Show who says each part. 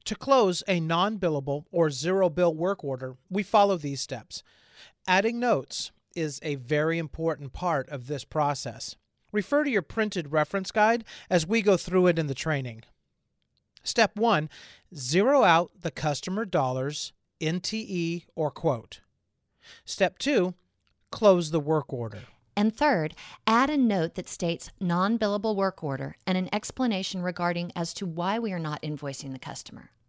Speaker 1: To close a non-billable or zero bill work order, we follow these steps. Adding notes is a very important part of this process. Refer to your printed reference guide as we go through it in the training. Step 1. Zero out the customer dollars, NTE, or quote. Step 2. Close the work order.
Speaker 2: And third, add a note that states non-billable work order and an explanation regarding as to why we are not invoicing the customer.